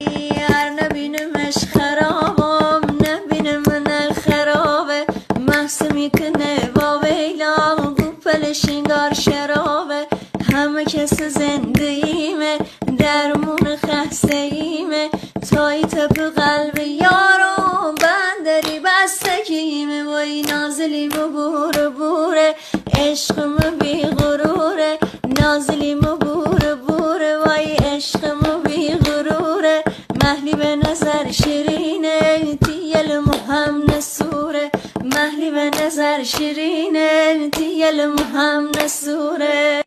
هر نبینمش خرابم نبینم من خرابه محسو میکنه با ویلام گوپل شنگار شرابه همه کس زندگیمه درمون خسته ایمه تای تپ قلب یارو بندری بستگیمه وای نازلیم و بور بوره عشقم بی غروره نازلیم و بور بوره وای عشقم بی غروره محلی به نظر شیرینه تیل مهم نسوره محلی به نظر شیرینه تیل مهم نسوره